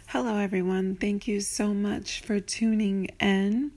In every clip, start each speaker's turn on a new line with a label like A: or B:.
A: Hello, everyone. Thank you so much for tuning in.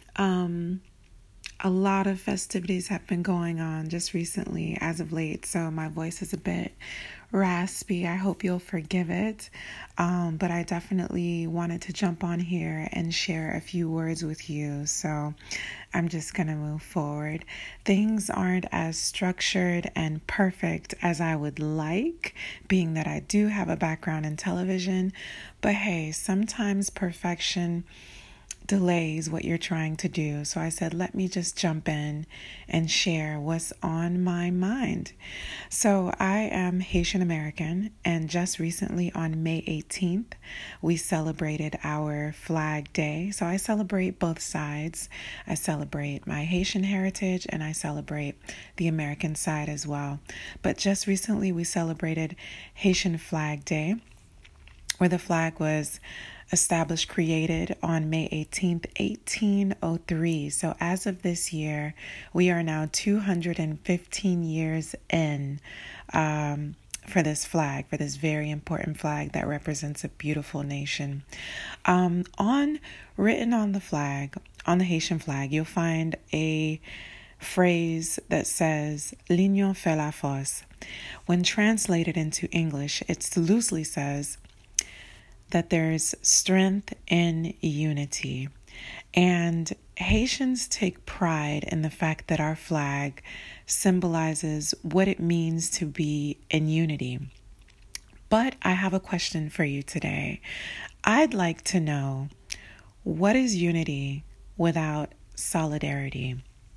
A: A lot of festivities have been going on just recently as of late, so my voice is a bit raspy. I hope you'll forgive it. But I definitely wanted to jump on here and share a few words with you. So I'm just going to move forward. Things aren't as structured and perfect as I would like, being that I do have a background in television. But hey, sometimes perfection delays what you're trying to do. So I said, let me just jump in and share what's on my mind. So I am Haitian American, and just recently on May 18th, we celebrated our Flag Day. So I celebrate both sides. I celebrate my Haitian heritage and I celebrate the American side as well. But just recently we celebrated Haitian Flag Day, where the flag was created on May 18th, 1803. So as of this year, we are now 215 years in for this flag, for this very important flag that represents a beautiful nation. Written on the flag, on the Haitian flag, you'll find a phrase that says, "L'union fait la force." When translated into English, it loosely says that there's strength in unity. And Haitians take pride in the fact that our flag symbolizes what it means to be in unity. But I have a question for you today. I'd like to know, what is unity without solidarity?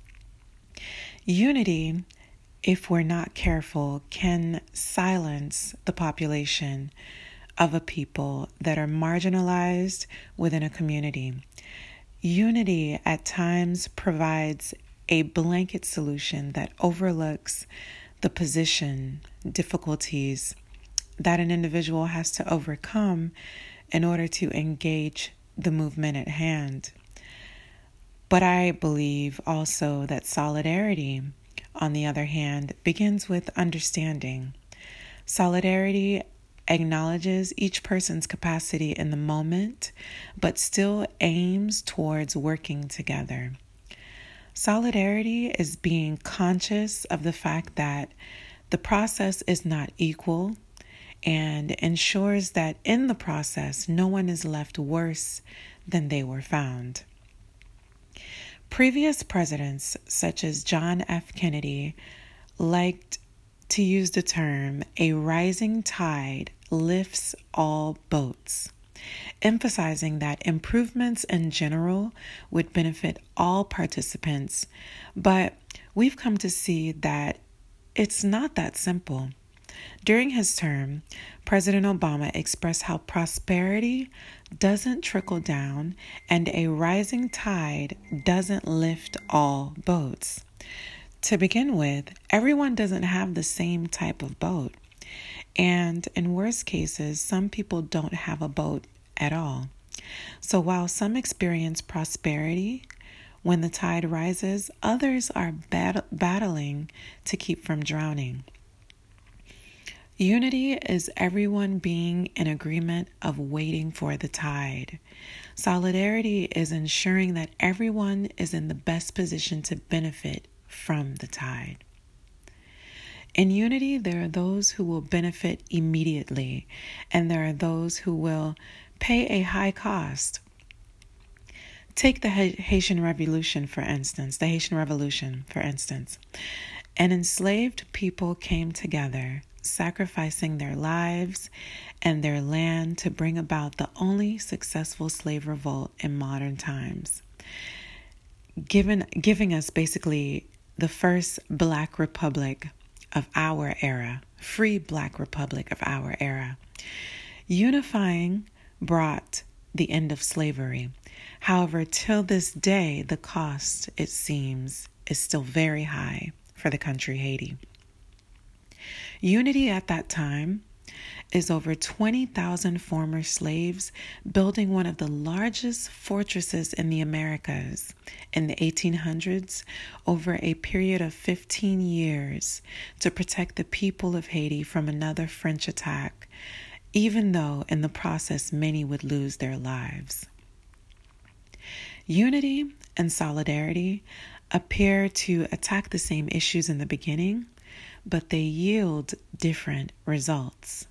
A: Unity, if we're not careful, can silence the population of a people that are marginalized within a community. Unity at times provides a blanket solution that overlooks the position, difficulties that an individual has to overcome in order to engage the movement at hand. But I believe also that solidarity, on the other hand, begins with understanding. Solidarity acknowledges each person's capacity in the moment, but still aims towards working together. Solidarity is being conscious of the fact that the process is not equal and ensures that in the process, no one is left worse than they were found. Previous presidents, such as John F. Kennedy, liked to use the term, "a rising tide lifts all boats," emphasizing that improvements in general would benefit all participants. But we've come to see that it's not that simple. During his term, President Obama expressed how prosperity doesn't trickle down and a rising tide doesn't lift all boats. To begin with, everyone doesn't have the same type of boat. And in worst cases, some people don't have a boat at all. So while some experience prosperity when the tide rises, others are battling to keep from drowning. Unity is everyone being in agreement of waiting for the tide. Solidarity is ensuring that everyone is in the best position to benefit from the tide. In unity, there are those who will benefit immediately, and there are those who will pay a high cost. Take the Haitian Revolution, for instance. An enslaved people came together, sacrificing their lives and their land to bring about the only successful slave revolt in modern times, giving us basically the first Black Republic of our era, free Black Republic of our era. Unifying brought the end of slavery. However, till this day, the cost, it seems, is still very high for the country Haiti. Unity at that time is over 20,000 former slaves building one of the largest fortresses in the Americas in the 1800s over a period of 15 years to protect the people of Haiti from another French attack even though in the process many would lose their lives. Unity and solidarity appear to attack the same issues in the beginning, but they yield different results.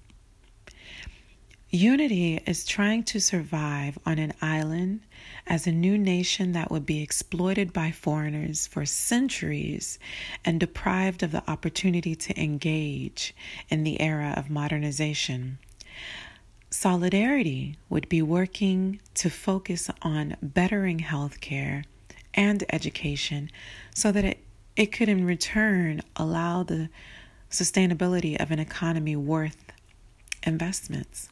A: Unity is trying to survive on an island as a new nation that would be exploited by foreigners for centuries and deprived of the opportunity to engage in the era of modernization. Solidarity would be working to focus on bettering healthcare and education so that it could in return allow the sustainability of an economy worth investments.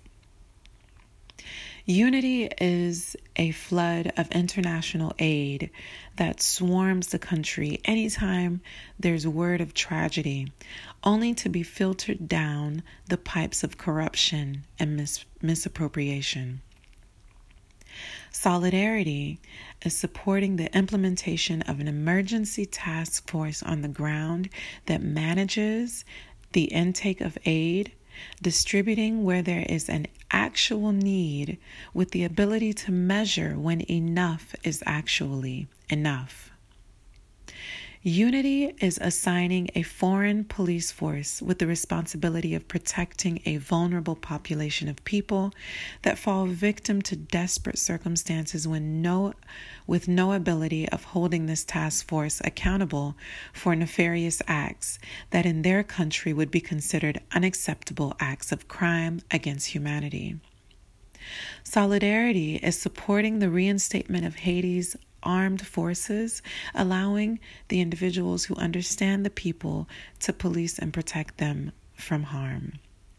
A: Unity is a flood of international aid that swarms the country anytime there's word of tragedy, only to be filtered down the pipes of corruption and misappropriation. Solidarity is supporting the implementation of an emergency task force on the ground that manages the intake of aid, distributing where there is an actual need, with the ability to measure when enough is actually enough. Unity is assigning a foreign police force with the responsibility of protecting a vulnerable population of people that fall victim to desperate circumstances with no ability of holding this task force accountable for nefarious acts that in their country would be considered unacceptable acts of crime against humanity. Solidarity is supporting the reinstatement of Haiti's armed forces, allowing the individuals who understand the people to police and protect them from harm.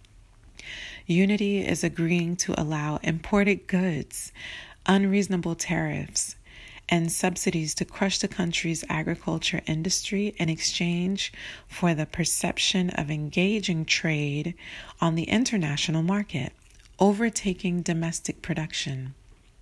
A: Unity is agreeing to allow imported goods, unreasonable tariffs, and subsidies to crush the country's agriculture industry in exchange for the perception of engaging trade on the international market, overtaking domestic production.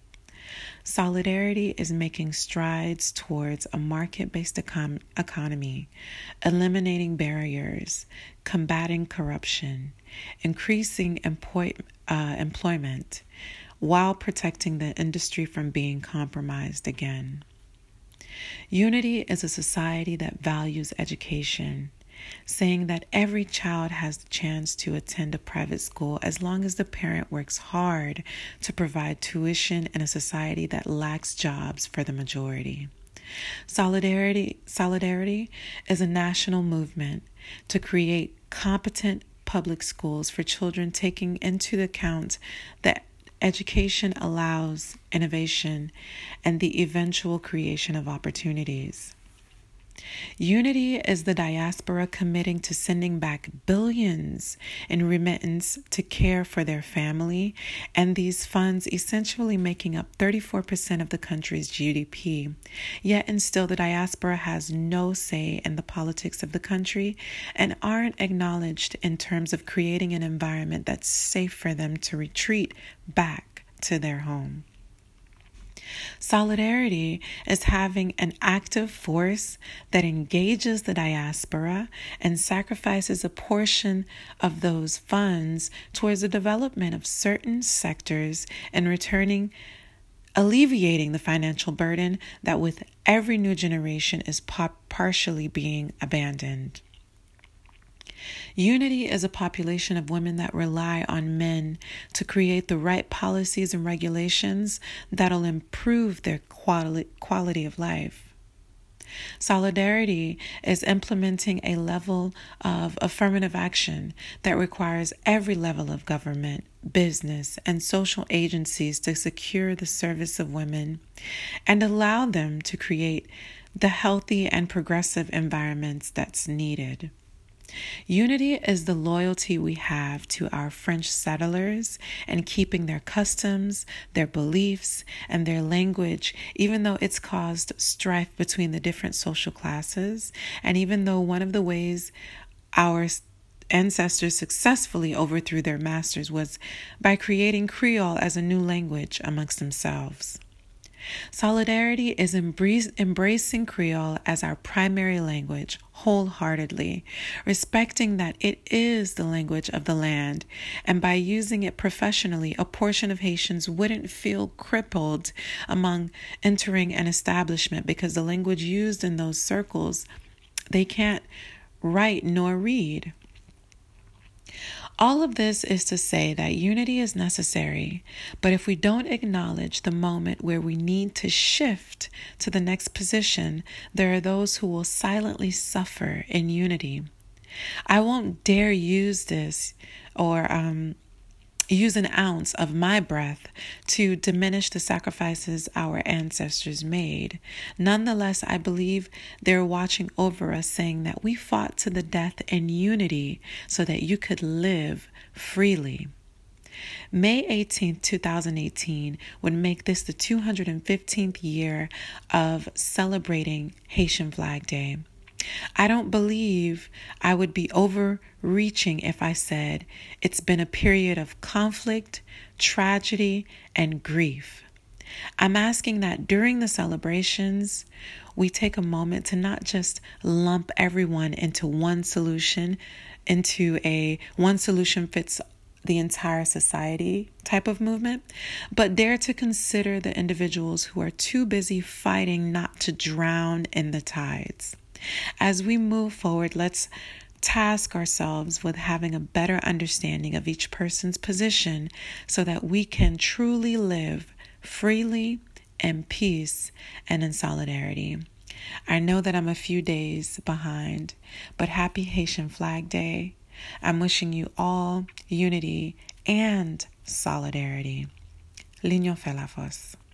A: Solidarity is making strides towards a market-based economy, eliminating barriers, combating corruption, increasing employment, while protecting the industry from being compromised again. Unity is a society that values education, saying that every child has the chance to attend a private school as long as the parent works hard to provide tuition in a society that lacks jobs for the majority. Solidarity is a national movement to create competent public schools for children, taking into account that education allows innovation and the eventual creation of opportunities. Unity is the diaspora committing to sending back billions in remittance to care for their family, and these funds essentially making up 34% of the country's GDP. Yet and still, the diaspora has no say in the politics of the country and aren't acknowledged in terms of creating an environment that's safe for them to retreat back to their home. Solidarity is having an active force that engages the diaspora and sacrifices a portion of those funds towards the development of certain sectors and alleviating the financial burden that with every new generation is partially being abandoned. Unity is a population of women that rely on men to create the right policies and regulations that'll improve their quality of life. Solidarity is implementing a level of affirmative action that requires every level of government, business, and social agencies to secure the service of women and allow them to create the healthy and progressive environments that's needed. Unity is the loyalty we have to our French settlers and keeping their customs, their beliefs, and their language, even though it's caused strife between the different social classes, and even though one of the ways our ancestors successfully overthrew their masters was by creating Creole as a new language amongst themselves. Solidarity is embracing Creole as our primary language wholeheartedly, respecting that it is the language of the land, and by using it professionally, a portion of Haitians wouldn't feel crippled among entering an establishment because the language used in those circles, they can't write nor read. All of this is to say that unity is necessary, but if we don't acknowledge the moment where we need to shift to the next position, there are those who will silently suffer in unity. I won't dare use this or use an ounce of my breath to diminish the sacrifices our ancestors made. Nonetheless, I believe they're watching over us, saying that we fought to the death in unity so that you could live freely. May 18th, 2018 would make this the 215th year of celebrating Haitian Flag Day. I don't believe I would be overreaching if I said it's been a period of conflict, tragedy, and grief. I'm asking that during the celebrations, we take a moment to not just lump everyone into one solution fits the entire society type of movement, but dare to consider the individuals who are too busy fighting not to drown in the tides. As we move forward, let's task ourselves with having a better understanding of each person's position so that we can truly live freely, in peace, and in solidarity. I know that I'm a few days behind, but happy Haitian Flag Day. I'm wishing you all unity and solidarity. L'Union fait la force.